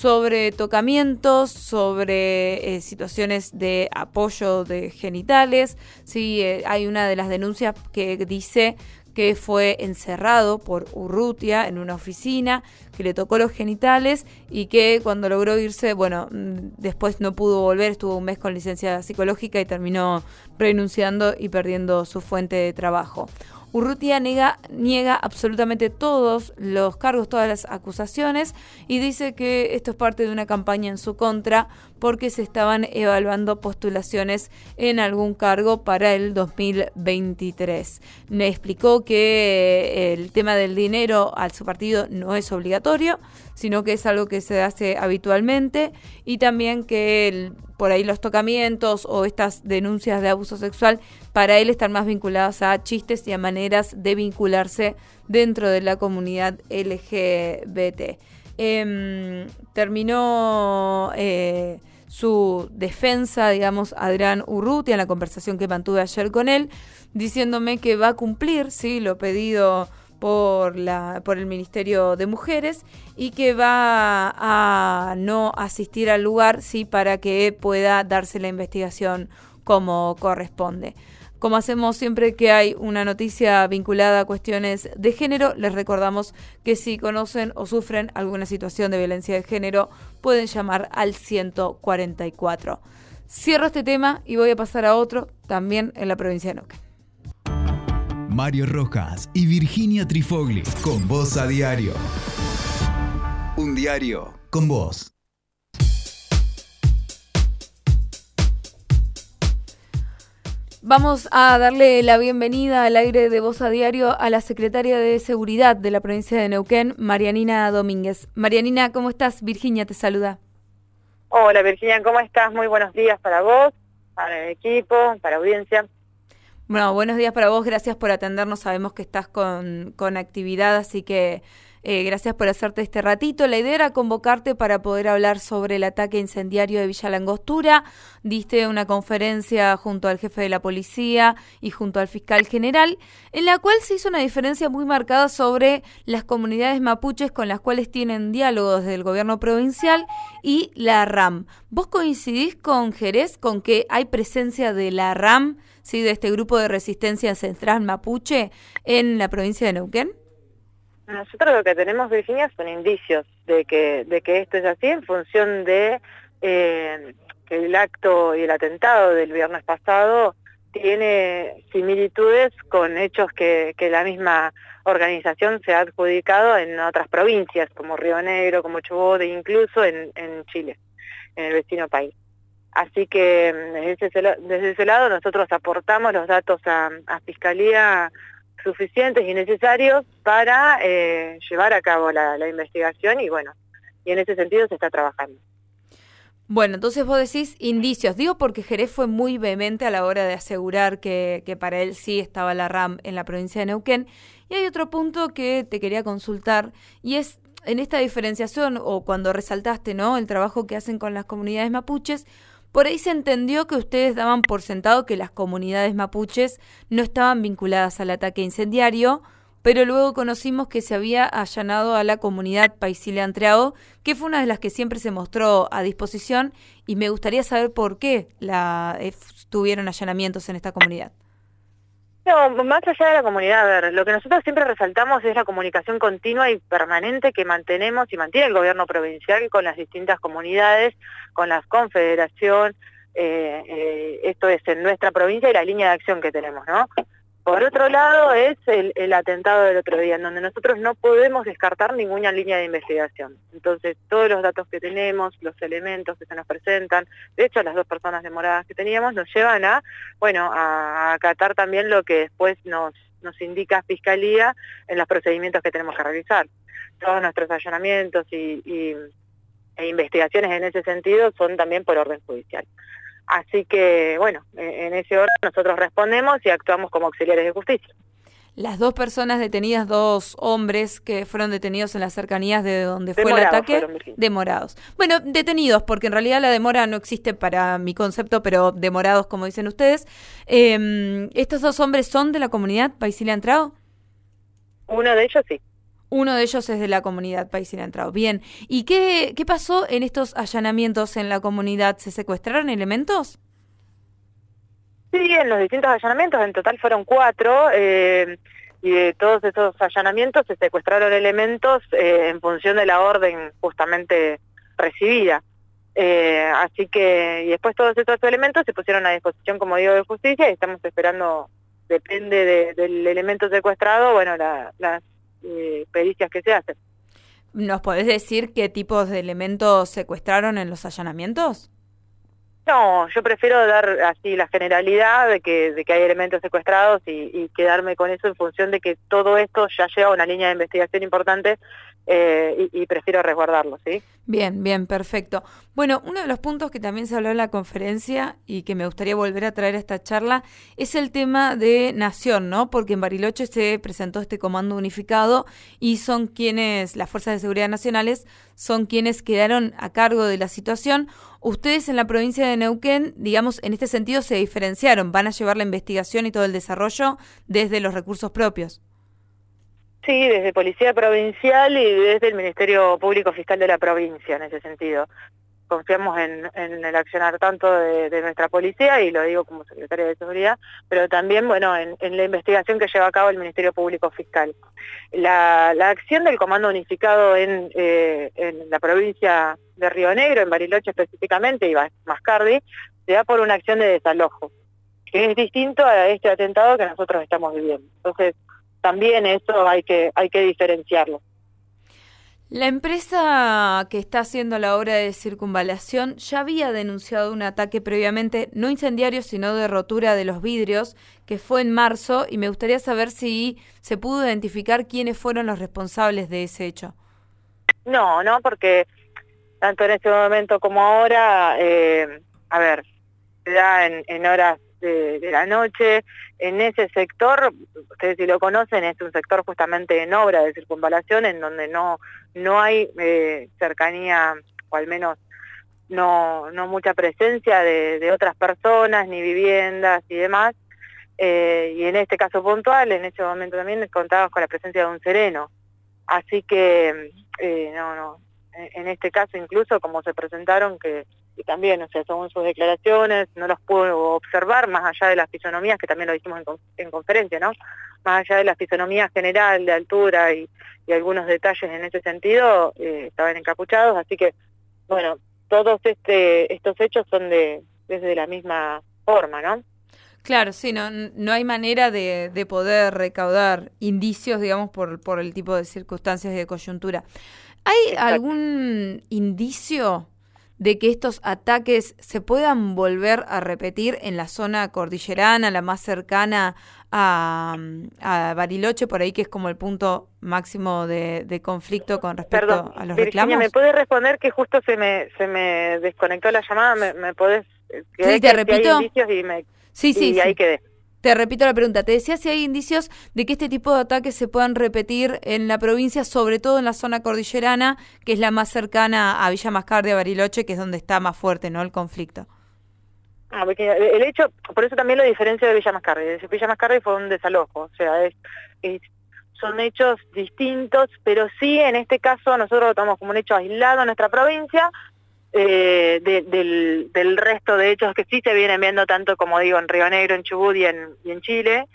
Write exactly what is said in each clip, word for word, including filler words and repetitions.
sobre tocamientos, sobre eh, situaciones de apoyo de genitales. Sí, eh, hay una de las denuncias que dice que fue encerrado por Urrutia en una oficina, que le tocó los genitales y que cuando logró irse, bueno, después no pudo volver, estuvo un mes con licencia psicológica y terminó renunciando y perdiendo su fuente de trabajo. Urrutia niega, niega absolutamente todos los cargos, todas las acusaciones y dice que esto es parte de una campaña en su contra porque se estaban evaluando postulaciones en algún cargo para el dos mil veintitrés. Me explicó que el tema del dinero a su partido no es obligatorio, sino que es algo que se hace habitualmente y también que el, por ahí los tocamientos o estas denuncias de abuso sexual para él están más vinculadas a chistes y a maneras de vincularse dentro de la comunidad L G B T. Eh, terminó eh, su defensa, digamos, Adrián Urrutia en la conversación que mantuve ayer con él, diciéndome que va a cumplir, sí, lo pedido por la por el Ministerio de Mujeres y que va a no asistir al lugar, sí, para que pueda darse la investigación como corresponde. Como hacemos siempre que hay una noticia vinculada a cuestiones de género, les recordamos que si conocen o sufren alguna situación de violencia de género, pueden llamar al ciento cuarenta y cuatro. Cierro este tema y voy a pasar a otro, también en la provincia de Neuquén. Mario Rojas y Virginia Trifogli, con Voz a Diario. Un diario con vos. Vamos a darle la bienvenida al aire de Voz a Diario a la secretaria de Seguridad de la provincia de Neuquén, Marianina Domínguez. Marianina, ¿cómo estás? Virginia te saluda. Hola Virginia, ¿cómo estás? Muy buenos días para vos, para el equipo, para la audiencia. Bueno, buenos días para vos, gracias por atendernos, sabemos que estás con, con actividad, así que eh, gracias por hacerte este ratito. La idea era convocarte para poder hablar sobre el ataque incendiario de Villa Langostura. Diste una conferencia junto al jefe de la policía y junto al fiscal general, en la cual se hizo una diferencia muy marcada sobre las comunidades mapuches con las cuales tienen diálogo desde el gobierno provincial y la RAM. ¿Vos coincidís con Jerez con que hay presencia de la RAM, sí, de este grupo de resistencia ancestral mapuche en la provincia de Neuquén? Nosotros lo que tenemos, Virginia, son indicios de que de que esto es así en función de eh, que el acto y el atentado del viernes pasado tiene similitudes con hechos que, que la misma organización se ha adjudicado en otras provincias, como Río Negro, como Chubut e incluso en, en Chile, en el vecino país. Así que desde ese, desde ese lado nosotros aportamos los datos a, a Fiscalía suficientes y necesarios para eh, llevar a cabo la, la investigación y bueno, y en ese sentido se está trabajando. Bueno, entonces vos decís indicios, digo porque Jerez fue muy vehemente a la hora de asegurar que, que para él sí estaba la RAM en la provincia de Neuquén. Y hay otro punto que te quería consultar y es en esta diferenciación o cuando resaltaste, ¿no?, el trabajo que hacen con las comunidades mapuches. Por ahí se entendió que ustedes daban por sentado que las comunidades mapuches no estaban vinculadas al ataque incendiario, pero luego conocimos que se había allanado a la comunidad Paisile-Antreao, que fue una de las que siempre se mostró a disposición, y me gustaría saber por qué la, eh, tuvieron allanamientos en esta comunidad. No, más allá de la comunidad, a ver, lo que nosotros siempre resaltamos es la comunicación continua y permanente que mantenemos y mantiene el gobierno provincial con las distintas comunidades, con la confederación, eh, eh, esto es en nuestra provincia y la línea de acción que tenemos, ¿no? Por otro lado es el, el atentado del otro día, en donde nosotros no podemos descartar ninguna línea de investigación. Entonces, todos los datos que tenemos, los elementos que se nos presentan, de hecho, las dos personas demoradas que teníamos, nos llevan a, bueno, a acatar también lo que después nos, nos indica Fiscalía en los procedimientos que tenemos que realizar. Todos nuestros allanamientos y, y, e investigaciones en ese sentido son también por orden judicial. Así que, bueno, en ese orden nosotros respondemos y actuamos como auxiliares de justicia. Las dos personas detenidas, dos hombres que fueron detenidos en las cercanías de donde fue Demorados el ataque, fueron, demorados. Bueno, detenidos, porque en realidad la demora no existe para mi concepto, pero demorados, como dicen ustedes. Eh, ¿Estos dos hombres son de la comunidad Paisile-Antreao? Uno de ellos sí. Uno de ellos es de la comunidad paisina entrado. Bien, ¿y qué, qué pasó en estos allanamientos en la comunidad? ¿Se secuestraron elementos? Sí, en los distintos allanamientos, en total fueron cuatro, eh, y de todos esos allanamientos se secuestraron elementos eh, en función de la orden justamente recibida. Eh, así que, y después todos esos elementos se pusieron a disposición, como digo, de justicia, y estamos esperando, depende de, del elemento secuestrado, bueno, la, las eh, pericias que se hacen. ¿Nos podés decir qué tipos de elementos secuestraron en los allanamientos? No, yo prefiero dar así la generalidad de que, de que hay elementos secuestrados y, y quedarme con eso en función de que todo esto ya lleva a una línea de investigación importante eh, y, y prefiero resguardarlo, ¿sí? Bien, bien, perfecto. Bueno, uno de los puntos que también se habló en la conferencia y que me gustaría volver a traer a esta charla es el tema de Nación, ¿no? Porque en Bariloche se presentó este comando unificado y son quienes, las Fuerzas de Seguridad Nacionales, son quienes quedaron a cargo de la situación. Ustedes en la provincia de Neuquén, digamos, en este sentido se diferenciaron, van a llevar la investigación y todo el desarrollo desde los recursos propios. Sí, desde Policía Provincial y desde el Ministerio Público Fiscal de la provincia, en ese sentido. Confiamos en, en el accionar tanto de, de nuestra policía, y lo digo como secretaria de Seguridad, pero también, bueno, en, en la investigación que lleva a cabo el Ministerio Público Fiscal. La, la acción del Comando Unificado en, eh, en la provincia de Río Negro, en Bariloche específicamente, y Mascardi, se da por una acción de desalojo, que es distinto a este atentado que nosotros estamos viviendo. Entonces, también eso hay que, hay que diferenciarlo. La empresa que está haciendo la obra de circunvalación ya había denunciado un ataque previamente, no incendiario, sino de rotura de los vidrios, que fue en marzo, y me gustaría saber si se pudo identificar quiénes fueron los responsables de ese hecho. No, no, porque tanto en ese momento como ahora, eh, a ver, se da en, en horas de, de la noche. En ese sector, ustedes si lo conocen, es un sector justamente en obra de circunvalación, en donde no, no hay eh, cercanía, o al menos no, no mucha presencia de, de otras personas, ni viviendas y demás. Eh, y en este caso puntual, en ese momento también contábamos con la presencia de un sereno. Así que, eh, no, no, en, en este caso incluso como se presentaron, que y también, o sea, según sus declaraciones, no los puedo observar, más allá de las fisonomías, que también lo dijimos en, en conferencia, ¿no? Más allá de la fisonomía general, de altura y, y algunos detalles en ese sentido, eh, estaban encapuchados, así que, bueno, todos este, estos hechos son de desde la misma forma, ¿no? Claro, sí, no, no hay manera de, de poder recaudar indicios, digamos, por, por el tipo de circunstancias y de coyuntura. ¿Hay Exacto. algún indicio de que estos ataques se puedan volver a repetir en la zona cordillerana, la más cercana a, a Bariloche, por ahí que es como el punto máximo de, de conflicto con respecto Perdón, a los Virginia, reclamos? ¿me puedes responder que justo se me se me desconectó la llamada? ¿Me, me podés...? Sí, te repito. Hay indicios y, me, sí, sí, y sí. ahí quedé. Te repito la pregunta. Te decía si hay indicios de que este tipo de ataques se puedan repetir en la provincia, sobre todo en la zona cordillerana, que es la más cercana a Villa Mascardi, a Bariloche, que es donde está más fuerte, ¿no?, el conflicto. Ah, el hecho, por eso también lo diferencio de Villa Mascardi. Villa Mascardi fue un desalojo, o sea, es, es, son hechos distintos, pero sí, en este caso, nosotros lo tomamos como un hecho aislado en nuestra provincia, Eh, de, del, del resto de hechos que sí se vienen viendo tanto, como digo, en Río Negro, en Chubut y en, y en Chile,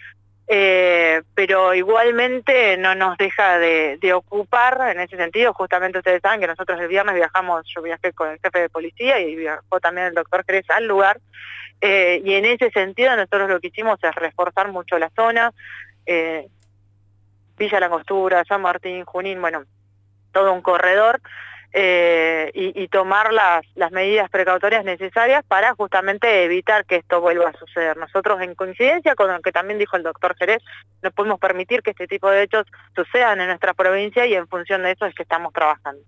eh, pero igualmente no nos deja de, de ocupar en ese sentido. Justamente ustedes saben que nosotros el viernes viajamos, yo viajé con el jefe de policía y viajó también el doctor Jerez al lugar, eh, y en ese sentido nosotros lo que hicimos es reforzar mucho la zona, eh, Villa Langostura, San Martín, Junín, bueno, todo un corredor, Eh, y, y tomar las, las medidas precautorias necesarias para justamente evitar que esto vuelva a suceder. Nosotros, en coincidencia con lo que también dijo el doctor Jerez, no podemos permitir que este tipo de hechos sucedan en nuestra provincia, y en función de eso es que estamos trabajando.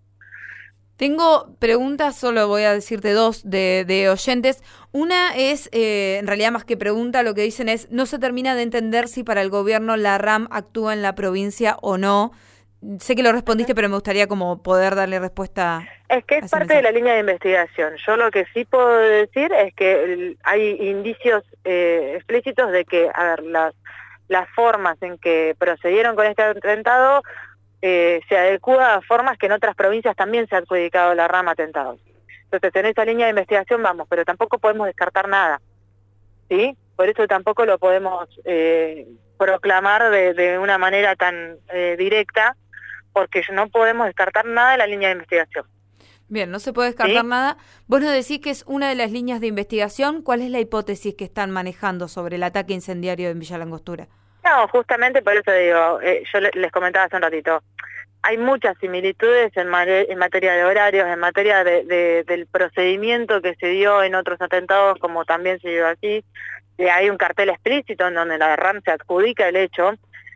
Tengo preguntas, solo voy a decirte dos, de, de oyentes. Una es, eh, en realidad más que pregunta, lo que dicen es, no se termina de entender si para el gobierno la RAM actúa en la provincia o no. Sé que lo respondiste, pero me gustaría como poder darle respuesta. Es que es parte de la línea de investigación. Yo lo que sí puedo decir es que hay indicios eh, explícitos de que, a ver, las, las formas en que procedieron con este atentado eh, se adecua a formas que en otras provincias también se ha adjudicado la rama atentados. Entonces, en esa línea de investigación vamos, pero tampoco podemos descartar nada, ¿sí? Por eso tampoco lo podemos eh, proclamar de, de una manera tan eh, directa, porque no podemos descartar nada de la línea de investigación. Bien, no se puede descartar ¿Sí? nada. Vos nos decís que es una de las líneas de investigación. ¿Cuál es la hipótesis que están manejando sobre el ataque incendiario en Villa Langostura? No, justamente por eso digo, eh, yo les comentaba hace un ratito, hay muchas similitudes en, en materia de horarios, en materia de, de, del procedimiento que se dio en otros atentados, como también se dio aquí. Eh, hay un cartel explícito en donde la RAM se adjudica el hecho,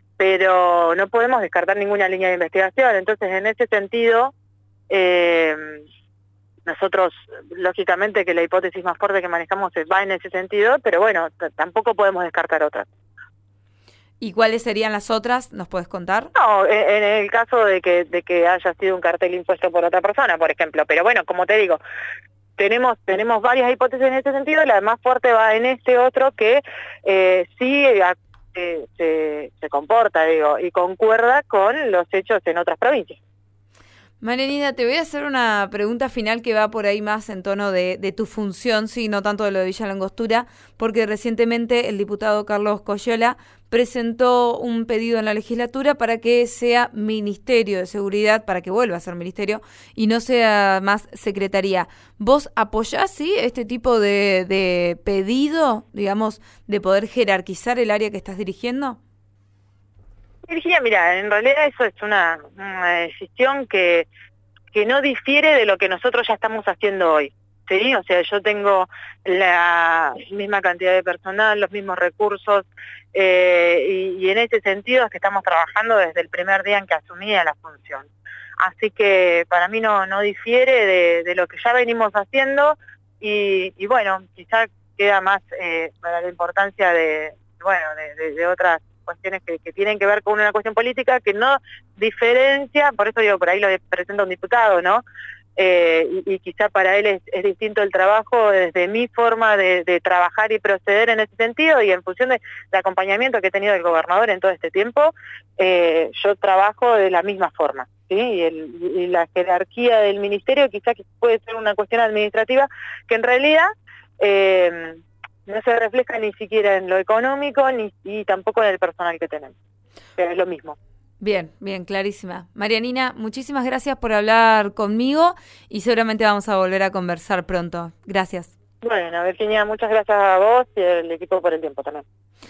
pero no podemos descartar ninguna línea de investigación. Entonces, en ese sentido, eh, nosotros, lógicamente que la hipótesis más fuerte que manejamos va en ese sentido, pero bueno, tampoco podemos descartar otras. ¿Y cuáles serían las otras? ¿Nos puedes contar? No, en, en el caso de que, de que haya sido un cartel impuesto por otra persona, por ejemplo. Pero bueno, como te digo, tenemos tenemos varias hipótesis en ese sentido. La más fuerte va en este otro que eh, sí eh, se, se comporta, digo, y concuerda con los hechos en otras provincias. Marianina, te voy a hacer una pregunta final que va por ahí más en tono de, de tu función, sí, no tanto de lo de Villa Langostura, porque recientemente el diputado Carlos Coyola presentó un pedido en la legislatura para que sea Ministerio de Seguridad, para que vuelva a ser ministerio y no sea más secretaría. ¿Vos apoyás, sí, este tipo de, de pedido, digamos, de poder jerarquizar el área que estás dirigiendo? Virginia, mira, en realidad eso es una, una decisión que, que no difiere de lo que nosotros ya estamos haciendo hoy, ¿sí? O sea, yo tengo la misma cantidad de personal, los mismos recursos, eh, y, y en ese sentido es que estamos trabajando desde el primer día en que asumí la función. Así que para mí no, no difiere de, de lo que ya venimos haciendo y, y bueno, quizá queda más eh, para la importancia de, bueno, de, de, de otras cuestiones que, que tienen que ver con una cuestión política que no diferencia, por eso digo, por ahí lo presenta un diputado, ¿no? Eh, y, y quizá para él es, es distinto el trabajo desde mi forma de, de trabajar y proceder en ese sentido y en función del de acompañamiento que he tenido del gobernador en todo este tiempo, eh, yo trabajo de la misma forma, ¿sí? Y, el, y la jerarquía del ministerio quizá que puede ser una cuestión administrativa que en realidad eh, no se refleja ni siquiera en lo económico ni y tampoco en el personal que tenemos, pero es lo mismo. Bien, bien, clarísima. Marianina, muchísimas gracias por hablar conmigo y seguramente vamos a volver a conversar pronto. Gracias. Bueno, Virginia, muchas gracias a vos y al equipo por el tiempo también.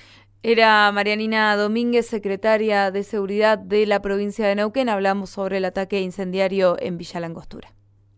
Era Marianina Domínguez, secretaria de Seguridad de la provincia de Neuquén. Hablamos sobre el ataque incendiario en Villa Langostura.